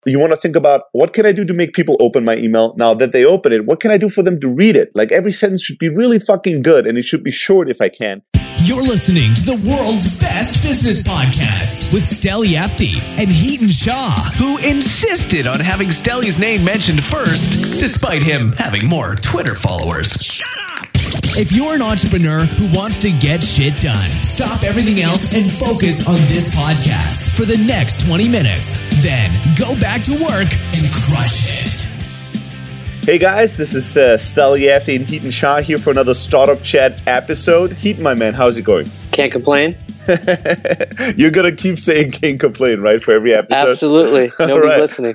You want to think about, what can I do to make people open my email? Now that they open it, what can I do for them to read it? Like, every sentence should be really fucking good, and it should be short if I can. You're listening to the world's best business podcast with Steli Efti and Hiten Shah, who insisted on having Steli's name mentioned first, despite him having more Twitter followers. Shut up! If you're an entrepreneur who wants to get shit done, stop everything else and focus on this podcast for the next 20 minutes. Then go back to work and crush it. Hey guys, this is Steli Efti and Hiten Shah here for another Startup Chat episode. Hiten, my man, how's it going? Can't complain. You're going to keep saying can't complain, right, for every episode? Absolutely. Nobody's listening.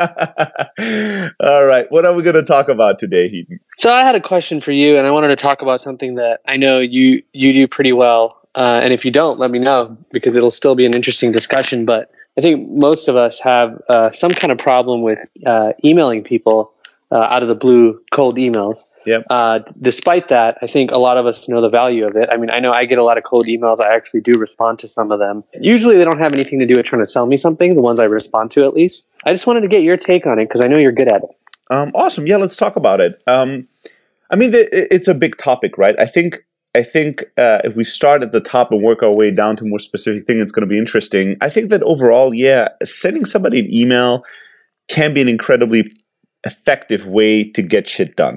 All right. What are we going to talk about today, Hiten? So I had a question for you, and I wanted to talk about something that I know you do pretty well. And if you don't, let me know, because it'll still be an interesting discussion. But I think most of us have some kind of problem with emailing people out of the blue, cold emails. Yep. Despite that, I think a lot of us know the value of it. I mean, I know I get a lot of cold emails. I actually do respond to some of them. Usually they don't have anything to do with trying to sell me something, the ones I respond to at least. I just wanted to get your take on it because I know you're good at it. Awesome. Yeah, let's talk about it. I mean, it's a big topic, right? I think if we start at the top and work our way down to more specific thing, it's going to be interesting. I think that overall, yeah, sending somebody an email can be an incredibly effective way to get shit done,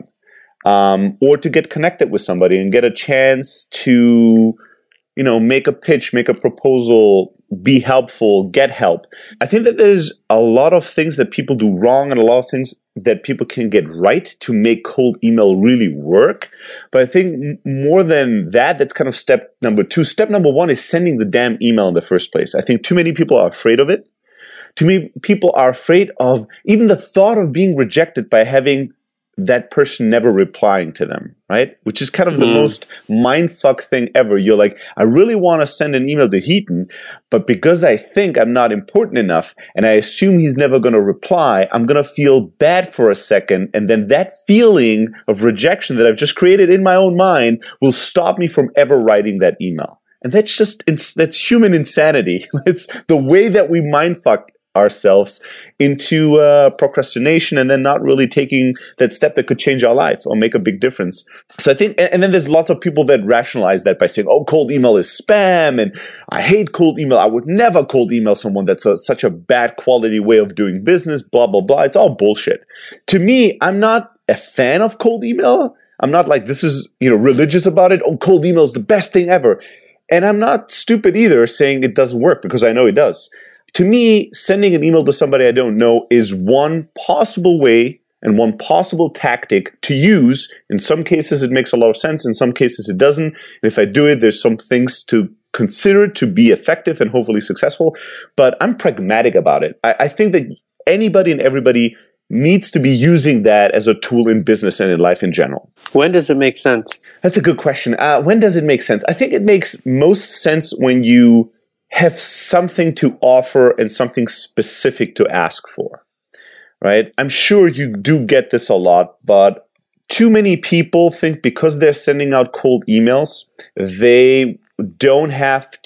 or to get connected with somebody and get a chance to, make a pitch, make a proposal, be helpful, get help. I think that there's a lot of things that people do wrong and a lot of things that people can get right to make cold email really work. But I think more than that, that's kind of step number two. Step number one is sending the damn email in the first place. I think too many people are afraid of it. Too many people are afraid of even the thought of being rejected by having that person never replying to them, right? Which is kind of the most mindfuck thing ever. You're like, I really want to send an email to Hiten, but because I think I'm not important enough and I assume he's never going to reply, I'm going to feel bad for a second. And then that feeling of rejection that I've just created in my own mind will stop me from ever writing that email. And that's human insanity. It's the way that we mindfuck ourselves into procrastination and then not really taking that step that could change our life or make a big difference. So I think, and then there's lots of people that rationalize that by saying, oh, cold email is spam and I hate cold email. I would never cold email someone. That's such a bad quality way of doing business, blah, blah, blah. It's all bullshit. To me, I'm not a fan of cold email. I'm not like, this is, religious about it. Oh, cold email is the best thing ever. And I'm not stupid either saying it doesn't work because I know it does. To me, sending an email to somebody I don't know is one possible way and one possible tactic to use. In some cases, it makes a lot of sense. In some cases, it doesn't. And if I do it, there's some things to consider to be effective and hopefully successful. But I'm pragmatic about it. I think that anybody and everybody needs to be using that as a tool in business and in life in general. When does it make sense? That's a good question. When does it make sense? I think it makes most sense when you have something to offer and something specific to ask for, right? I'm sure you do get this a lot, but too many people think because they're sending out cold emails, they don't have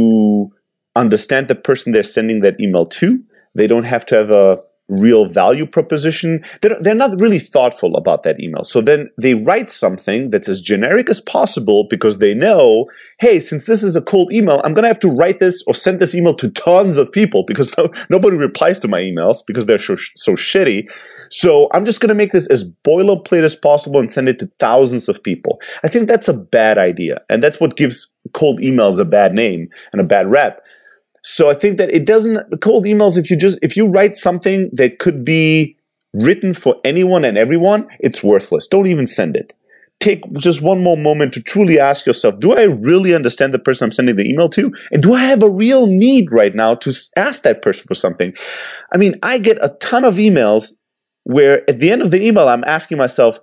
to understand the person they're sending that email to. They don't have to have a real value proposition. They're not really thoughtful about that email. So then they write something that's as generic as possible because they know, hey, since this is a cold email, I'm going to have to write this or send this email to tons of people because nobody replies to my emails because they're so shitty. So I'm just going to make this as boilerplate as possible and send it to thousands of people. I think that's a bad idea. And that's what gives cold emails a bad name and a bad rep. So I think that the cold emails, if you write something that could be written for anyone and everyone, it's worthless. Don't even send it. Take just one more moment to truly ask yourself, do I really understand the person I'm sending the email to? And do I have a real need right now to ask that person for something? I mean, I get a ton of emails where at the end of the email, I'm asking myself,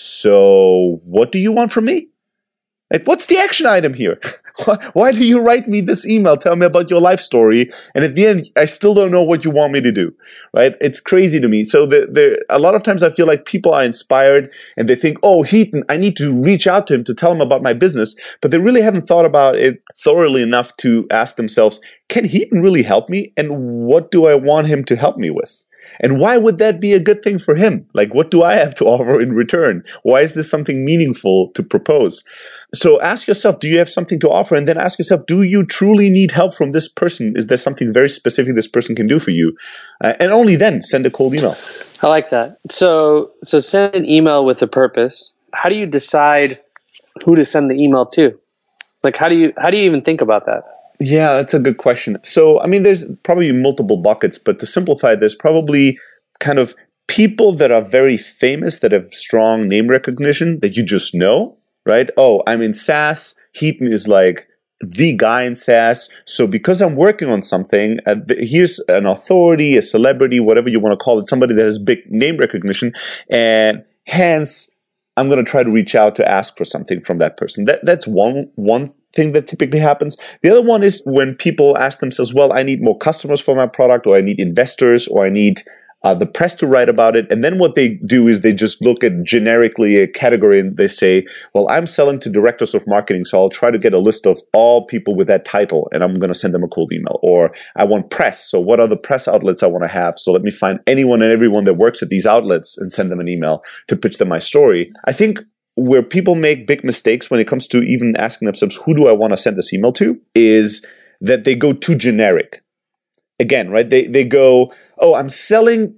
so what do you want from me? Like, what's the action item here? Why do you write me this email? Tell me about your life story. And at the end, I still don't know what you want me to do, right? It's crazy to me. So a lot of times I feel like people are inspired and they think, oh, Hiten, I need to reach out to him to tell him about my business. But they really haven't thought about it thoroughly enough to ask themselves, can Hiten really help me? And what do I want him to help me with? And why would that be a good thing for him? Like, what do I have to offer in return? Why is this something meaningful to propose? So ask yourself, do you have something to offer? And then ask yourself, do you truly need help from this person? Is there something very specific this person can do for you? And only then send a cold email. I like that. So send an email with a purpose. How do you decide who to send the email to? Like, how do you even think about that? Yeah, that's a good question. So, I mean, there's probably multiple buckets, but to simplify, there's probably kind of people that are very famous, that have strong name recognition that you just know, right? Oh, I'm in SaaS. Hiten is like the guy in SaaS. So because I'm working on something, here's an authority, a celebrity, whatever you want to call it, somebody that has big name recognition, and hence I'm going to try to reach out to ask for something from that person. That's one thing that typically happens. The other one is when people ask themselves, well, I need more customers for my product, or I need investors, or I need the press to write about it. And then what they do is they just look at generically a category and they say, well, I'm selling to directors of marketing, so I'll try to get a list of all people with that title and I'm going to send them a cold email. Or I want press, so what are the press outlets I want to have? So let me find anyone and everyone that works at these outlets and send them an email to pitch them my story. I think where people make big mistakes when it comes to even asking themselves, who do I want to send this email to, is that they go too generic. Again, right? They go, oh, I'm selling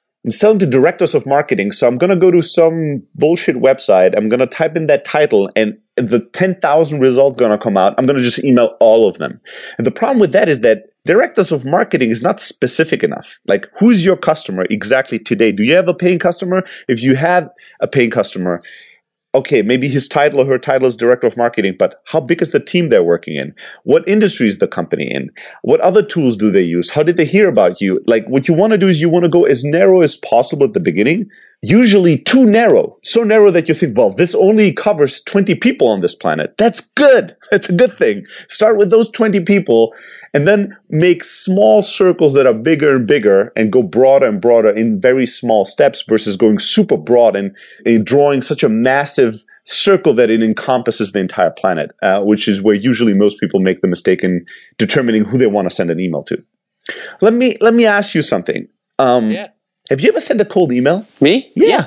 to directors of marketing, so I'm going to go to some bullshit website. I'm going to type in that title, and the 10,000 results going to come out. I'm going to just email all of them. And the problem with that is that directors of marketing is not specific enough. Like, who's your customer exactly today? Do you have a paying customer? If you have a paying customer, okay, maybe his title or her title is director of marketing, but how big is the team they're working in? What industry is the company in? What other tools do they use? How did they hear about you? Like, what you want to do is you want to go as narrow as possible at the beginning, usually too narrow, so narrow that you think, well, this only covers 20 people on this planet. That's good. That's a good thing. Start with those 20 people and then make small circles that are bigger and bigger and go broader and broader in very small steps versus going super broad and drawing such a massive circle that it encompasses the entire planet, which is where usually most people make the mistake in determining who they want to send an email to. Let me ask you something. Yeah. Have you ever sent a cold email? Me? Yeah.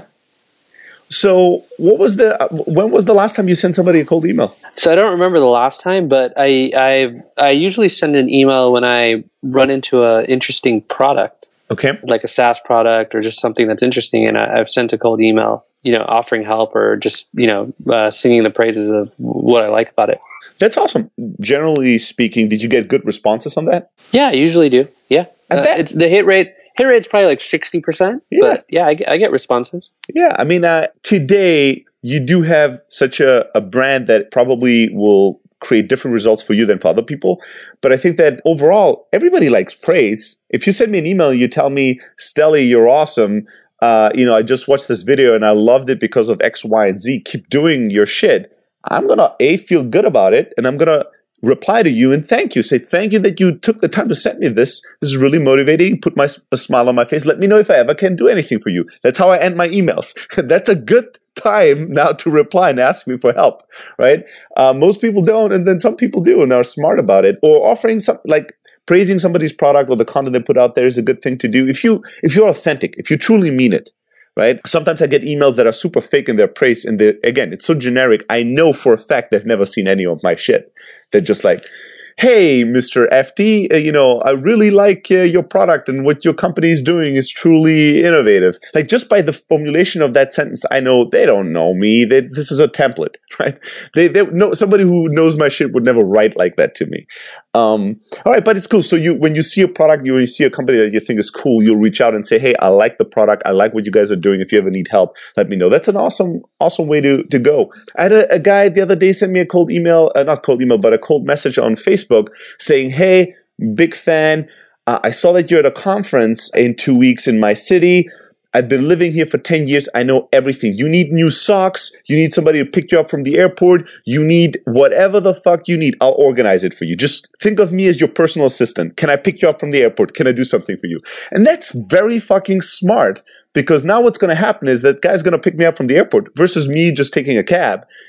So when was the last time you sent somebody a cold email? So I don't remember the last time, but I usually send an email when I run into an interesting product. Okay. Like a SaaS product or just something that's interesting. And I've sent a cold email, offering help or just, singing the praises of what I like about it. That's awesome. Generally speaking, did you get good responses on that? Yeah, I usually do. Yeah. It's the hit rate. Hit rate's probably like 60%, but yeah, I get responses. Yeah, I mean, today you do have such a brand that probably will create different results for you than for other people. But I think that overall, everybody likes praise. If you send me an email, you tell me, Stelly, you're awesome. I just watched this video and I loved it because of X, Y, and Z. Keep doing your shit. I'm going to, feel good about it, and I'm going to reply to you and thank you. Say, thank you that you took the time to send me this. This is really motivating. Put a smile on my face. Let me know if I ever can do anything for you. That's how I end my emails. That's a good time now to reply and ask me for help, right? Most people don't, and then some people do and are smart about it. Or offering something like praising somebody's product or the content they put out there is a good thing to do. If you're authentic, if you truly mean it, right? Sometimes I get emails that are super fake in their praise, and again, it's so generic. I know for a fact they've never seen any of my shit. They're just like, hey, Mr. FD, I really like your product, and what your company is doing is truly innovative. Like, just by the formulation of that sentence, I know they don't know me. This is a template, right? They know somebody who knows my shit would never write like that to me. All right, but it's cool. So when you see a product, when you see a company that you think is cool, you'll reach out and say, hey, I like the product. I like what you guys are doing. If you ever need help, let me know. That's an awesome way to go. I had a guy the other day send me a cold email, not cold email, but a cold message on Facebook saying, hey, big fan. I saw that you're at a conference in 2 weeks in my city. I've been living here for 10 years. I know everything. You need new socks. You need somebody to pick you up from the airport. You need whatever the fuck you need. I'll organize it for you. Just think of me as your personal assistant. Can I pick you up from the airport? Can I do something for you? And that's very fucking smart, because now what's going to happen is that guy's going to pick me up from the airport versus me just taking a cab.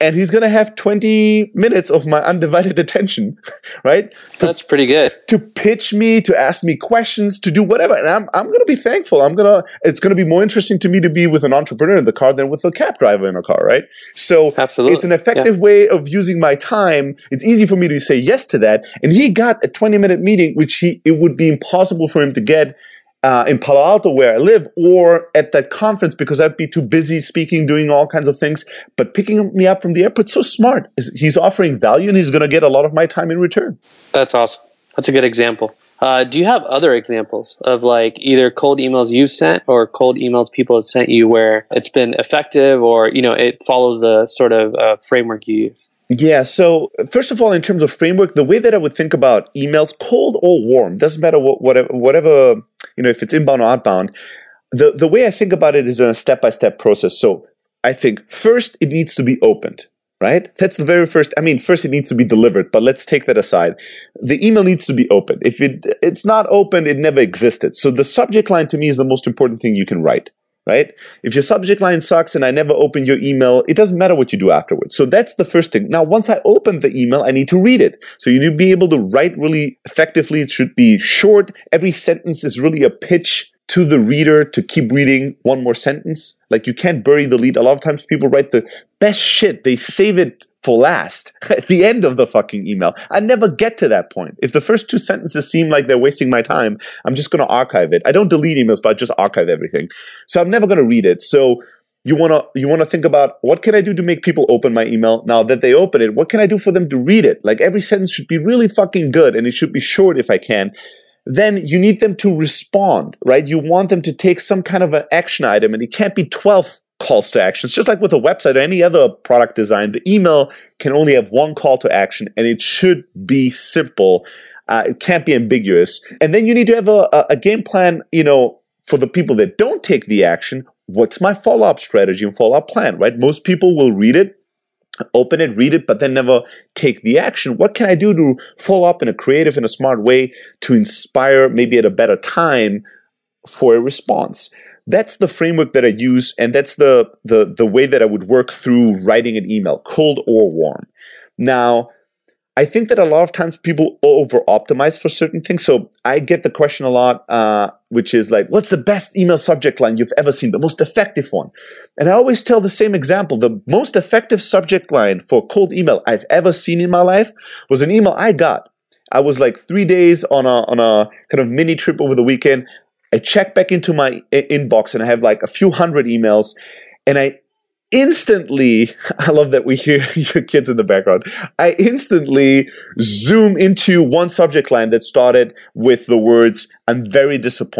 and he's going to have 20 minutes of my undivided attention, right? That's pretty good. To pitch me, to ask me questions, to do whatever. And I'm going to be thankful. It's going to be more interesting to me to be with an entrepreneur in the car than with a cab driver in a car, right? So Absolutely. It's an effective way of using my time. It's easy for me to say yes to that. And he got a 20-minute meeting, which it would be impossible for him to get in Palo Alto, where I live, or at that conference, because I'd be too busy speaking, doing all kinds of things. But picking me up from the airport, so smart. He's offering value, and he's going to get a lot of my time in return. That's awesome. That's a good example. Do you have other examples of like either cold emails you've sent or cold emails people have sent you where it's been effective, or it follows the sort of framework you use? Yeah. So first of all, in terms of framework, the way that I would think about emails, cold or warm, doesn't matter whatever, if it's inbound or outbound, the way I think about it is in a step-by-step process. So I think first it needs to be opened, right? That's the very first. First it needs to be delivered, but let's take that aside. The email needs to be opened. If it's not opened, it never existed. So the subject line to me is the most important thing you can write. Right? If your subject line sucks and I never open your email, it doesn't matter what you do afterwards. So that's the first thing. Now, once I open the email, I need to read it. So you need to be able to write really effectively. It should be short. Every sentence is really a pitch to the reader to keep reading one more sentence. Like, you can't bury the lead. A lot of times people write the best shit. They save it for last at the end of the fucking email. I never get to that point. If the first two sentences seem like they're wasting my time, I'm just going to archive it. I don't delete emails, but I just archive everything. So I'm never going to read it. So you want to think about, what can I do to make people open my email? Now that they open it, what can I do for them to read it? Like, every sentence should be really fucking good, and it should be short if I can. Then you need them to respond, right? You want them to take some kind of an action item, and it can't be 12 calls to action. It's just like with a website or any other product design. The email can only have one call to action, and it should be simple. It can't be ambiguous. And then you need to have a game plan, for the people that don't take the action. What's my follow-up strategy and follow-up plan, right? Most people will read it, open it, read it, but then never take the action. What can I do to follow up in a creative and a smart way to inspire, maybe at a better time, for a response? That's the framework that I use, and that's the way that I would work through writing an email, cold or warm. Now, I think that a lot of times people over-optimize for certain things. So I get the question a lot, which is like, what's the best email subject line you've ever seen, the most effective one? And I always tell the same example. The most effective subject line for cold email I've ever seen in my life was an email I got. I was like 3 days on a kind of mini trip over the weekend. I check back into my inbox and I have like a few hundred emails, and I instantly, I love that we hear your kids in the background, I instantly zoom into one subject line that started with the words, "I'm very disappointed, ...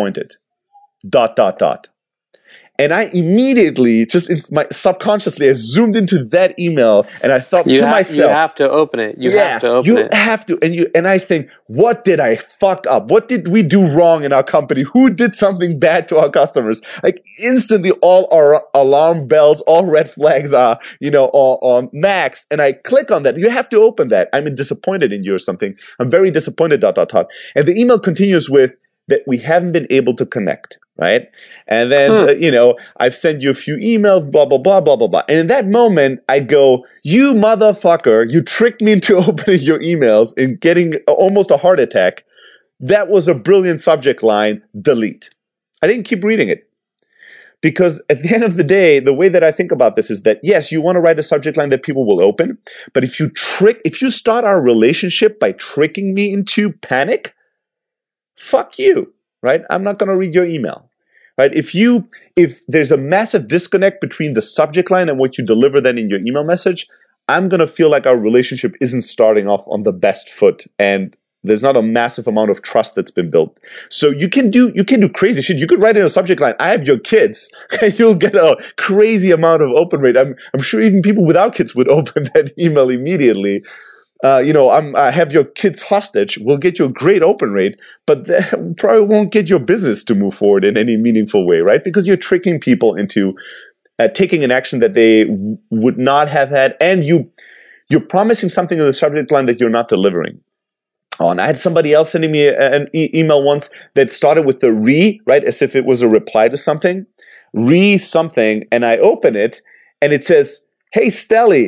And I immediately, subconsciously, I zoomed into that email, and I thought to myself, you have to open it. You have to open it. You have to. And I think, what did I fuck up? What did we do wrong in our company? Who did something bad to our customers? Like, instantly, all our alarm bells, all red flags are, on max. And I click on that. You have to open that. I'm disappointed in you or something. I'm very disappointed, ... And the email continues with that we haven't been able to connect. Right? And then, I've sent you a few emails, blah, blah, blah, blah, blah, blah. And in that moment, I go, you motherfucker, you tricked me into opening your emails and getting almost a heart attack. That was a brilliant subject line, delete. I didn't keep reading it. Because at the end of the day, the way that I think about this is that, yes, you want to write a subject line that people will open. But if you start our relationship by tricking me into panic, fuck you. Right? I'm not going to read your email. Right? If there's a massive disconnect between the subject line and what you deliver then in your email message, I'm going to feel like our relationship isn't starting off on the best foot, and there's not a massive amount of trust that's been built. So you can do crazy shit. You could write in a subject line, "I have your kids," and you'll get a crazy amount of open rate. I'm sure even people without kids would open that email immediately. I have your kids hostage, will get you a great open rate, but that probably won't get your business to move forward in any meaningful way, right? Because you're tricking people into taking an action that they would not have had, and you're promising something in the subject line that you're not delivering on. I had somebody else sending me an email once that started with the right, as if it was a reply to something, something, and I open it, and it says, "Hey, Stelly,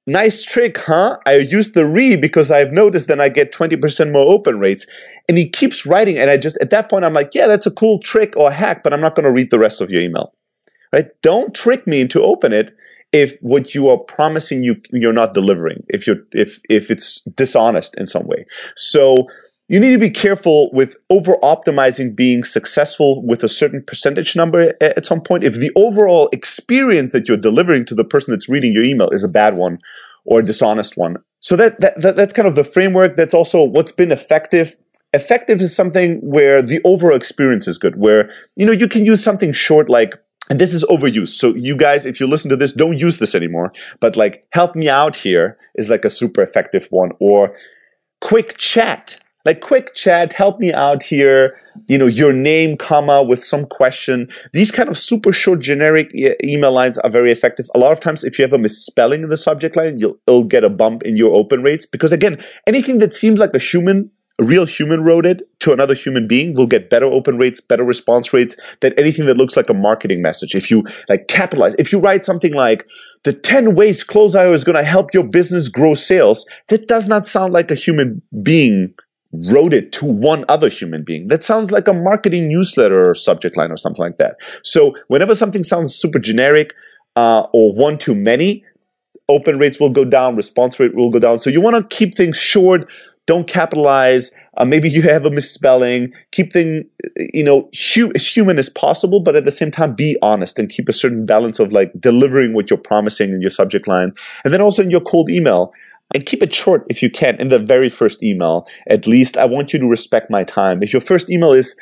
nice trick, huh? I used the re because I've noticed then I get 20% more open rates. And he keeps writing. And at that point, I'm like, yeah, that's a cool trick or hack, but I'm not going to read the rest of your email, right? Don't trick me into open it if what you are promising you're not delivering, if it's dishonest in some way. So you need to be careful with over-optimizing being successful with a certain percentage number at some point. If the overall experience that you're delivering to the person that's reading your email is a bad one or a dishonest one. So that's kind of the framework. That's also what's been effective. Effective is something where the overall experience is good, where, you can use something short like, and this is overused. So you guys, if you listen to this, don't use this anymore. But like, help me out here is like a super effective one. Or quick chat. Like quick chat, help me out here, your name, comma, with some question. These kind of super short generic email lines are very effective. A lot of times, if you have a misspelling in the subject line, it'll get a bump in your open rates. Because again, anything that seems like a real human wrote it to another human being will get better open rates, better response rates than anything that looks like a marketing message. If you like capitalize, if you write something like, the 10 ways Close.io is going to help your business grow sales, that does not sound like a human being wrote it to one other human being. That sounds like a marketing newsletter or subject line or something like that. So whenever something sounds super generic or one too many, open rates will go down, response rate will go down. So you want to keep things short. Don't capitalize. Maybe you have a misspelling. Keep things, as human as possible, but at the same time, be honest and keep a certain balance of like delivering what you're promising in your subject line. And then also in your cold email. And keep it short if you can in the very first email. At least I want you to respect my time. If your first email is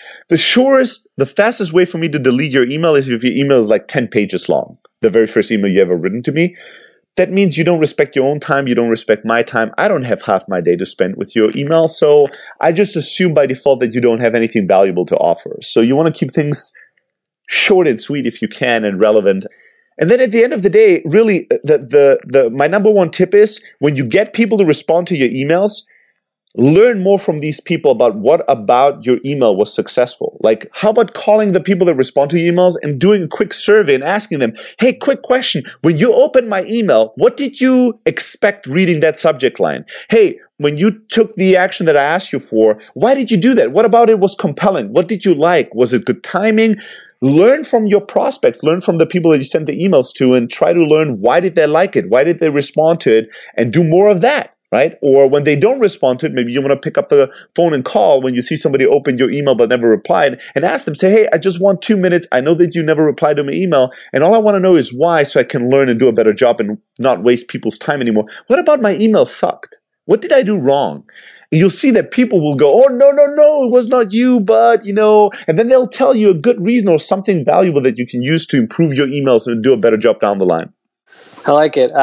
the fastest way for me to delete your email is if your email is like 10 pages long, the very first email you ever written to me. That means you don't respect your own time. You don't respect my time. I don't have half my day to spend with your email. So I just assume by default that you don't have anything valuable to offer. So you want to keep things short and sweet if you can and relevant. And then at the end of the day, really, my number one tip is when you get people to respond to your emails, learn more from these people about what about your email was successful. Like, how about calling the people that respond to your emails and doing a quick survey and asking them, hey, quick question. When you opened my email, what did you expect reading that subject line? Hey, when you took the action that I asked you for, why did you do that? What about it was compelling? What did you like? Was it good timing? Learn from your prospects, learn from the people that you sent the emails to, and try to learn why did they like it? Why did they respond to it? And do more of that, right? Or when they don't respond to it, maybe you want to pick up the phone and call when you see somebody open your email but never replied and ask them, say, hey, I just want 2 minutes. I know that you never replied to my email, and all I want to know is why so I can learn and do a better job and not waste people's time anymore. What about my email sucked? What did I do wrong? You'll see that people will go, oh, no, it was not you, but, and then they'll tell you a good reason or something valuable that you can use to improve your emails and do a better job down the line. I like it.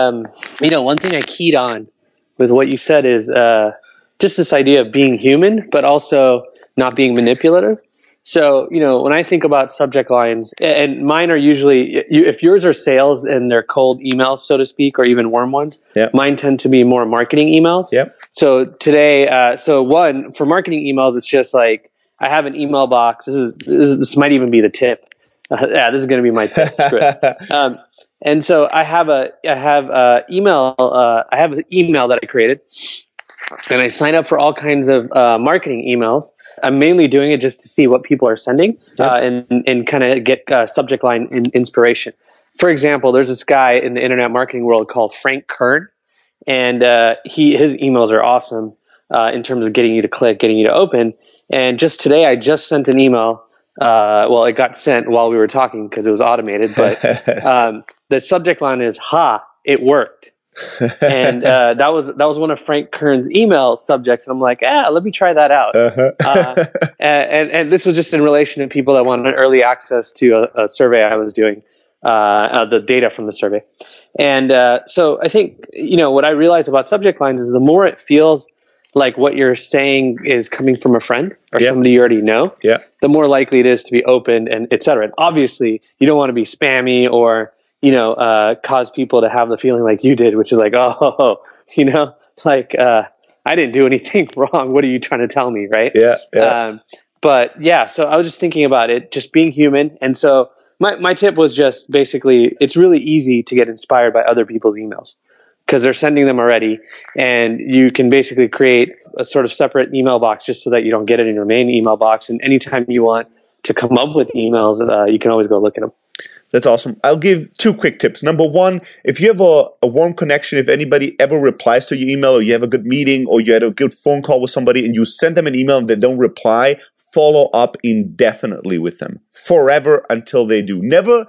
One thing I keyed on with what you said is just this idea of being human, but also not being manipulative. So, when I think about subject lines, and mine are usually, if yours are sales and they're cold emails, so to speak, or even warm ones, yep. Mine tend to be more marketing emails. Yep. So today, for marketing emails, it's just like, I have an email box. This might even be the tip. This is going to be my tip script. And so I have an email that I created, and I sign up for all kinds of marketing emails. I'm mainly doing it just to see what people are sending and kind of get subject line inspiration. For example, there's this guy in the internet marketing world called Frank Kern, and his emails are awesome in terms of getting you to click, getting you to open. And just today, I just sent an email. It got sent while we were talking because it was automated, but the subject line is "Ha, it worked." And that was one of Frank Kern's email subjects, and I'm like, let me try that out. And this was just in relation to people that wanted early access to a survey I was doing, the data from the survey. And so I think what I realized about subject lines is the more it feels like what you're saying is coming from a friend or somebody you already know, the more likely it is to be opened and et cetera. And obviously, you don't want to be spammy or cause people to have the feeling like you did, which is like, I didn't do anything wrong. What are you trying to tell me, right? So I was just thinking about it, just being human. And so my tip was just basically, it's really easy to get inspired by other people's emails. because they're sending them already. And you can basically create a sort of separate email box just so that you don't get it in your main email box. And anytime you want to come up with emails, you can always go look at them. That's awesome. I'll give 2 quick tips. Number 1, if you have a warm connection, if anybody ever replies to your email, or you have a good meeting, or you had a good phone call with somebody and you send them an email and they don't reply, follow up indefinitely with them, forever until they do.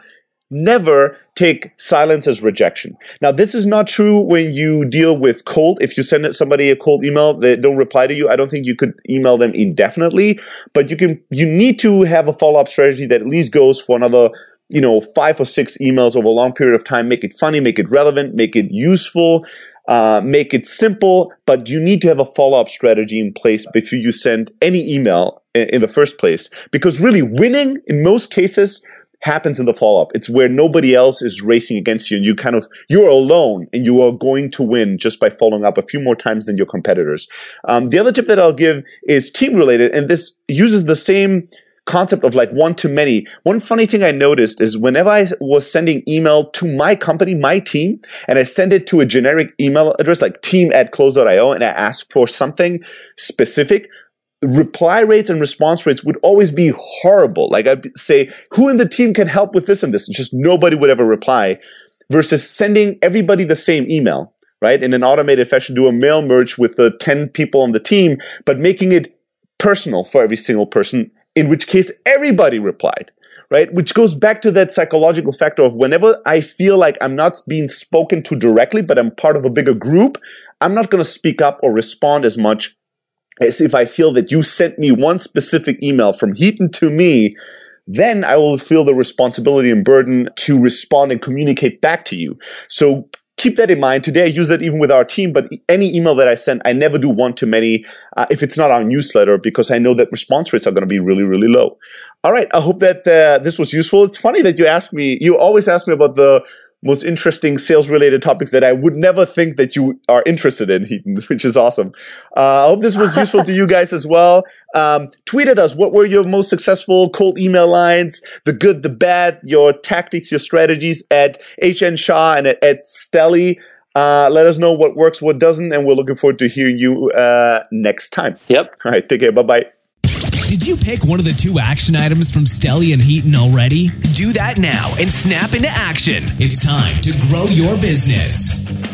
Never take silence as rejection. Now, this is not true when you deal with cold. If you send somebody a cold email, they don't reply to you, I don't think you could email them indefinitely, but you need to have a follow-up strategy that at least goes for another 5 or 6 emails over a long period of time. Make it funny, make it relevant, make it useful, make it simple, but you need to have a follow-up strategy in place before you send any email in the first place. Because really, winning in most cases happens in the follow-up. It's where nobody else is racing against you, and you're alone, and you are going to win just by following up a few more times than your competitors. The other tip that I'll give is team-related, and this uses the same concept of like one-to-many. One funny thing I noticed is whenever I was sending email to my company, my team, and I send it to a generic email address like team@close.io, and I ask for something specific, reply rates and response rates would always be horrible. Like I'd say, who in the team can help with this and this? And just nobody would ever reply, versus sending everybody the same email, right? In an automated fashion, do a mail merge with the 10 people on the team, but making it personal for every single person, in which case everybody replied, right? Which goes back to that psychological factor of whenever I feel like I'm not being spoken to directly, but I'm part of a bigger group, I'm not going to speak up or respond as much as if I feel that you sent me one specific email from Heaton to me. Then I will feel the responsibility and burden to respond and communicate back to you. So keep that in mind. Today I use that even with our team, but any email that I send, I never do one-to-many if it's not our newsletter, because I know that response rates are going to be really, really low. All right. I hope that this was useful. It's funny that you always ask me about the most interesting sales-related topics that I would never think that you are interested in, Heaton, which is awesome. I hope this was useful to you guys as well. Tweet at us. What were your most successful cold email lines? The good, the bad, your tactics, your strategies at HN Shah and at Stelly. Let us know what works, what doesn't, and we're looking forward to hearing you next time. Yep. All right. Take care. Bye-bye. Did you pick one of the 2 action items from Stelly and Heaton already? Do that now and snap into action. It's time to grow your business.